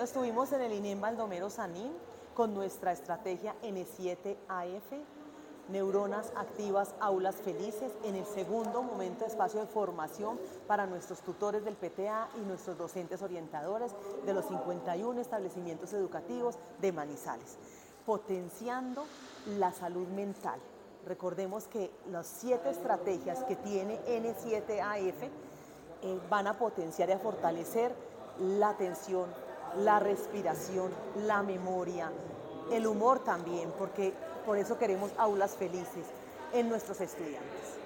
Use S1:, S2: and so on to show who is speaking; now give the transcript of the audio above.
S1: Bueno, estuvimos en el INEM Baldomero Sanín con nuestra estrategia N7AF, Neuronas Activas, Aulas Felices, en el segundo momento de espacio de formación para nuestros tutores del PTA y nuestros docentes orientadores de los 51 establecimientos educativos de Manizales, potenciando la salud mental. Recordemos que las 7 estrategias que tiene N7AF van a potenciar y a fortalecer la atención, la respiración, la memoria, el humor también, porque por eso queremos aulas felices en nuestros estudiantes.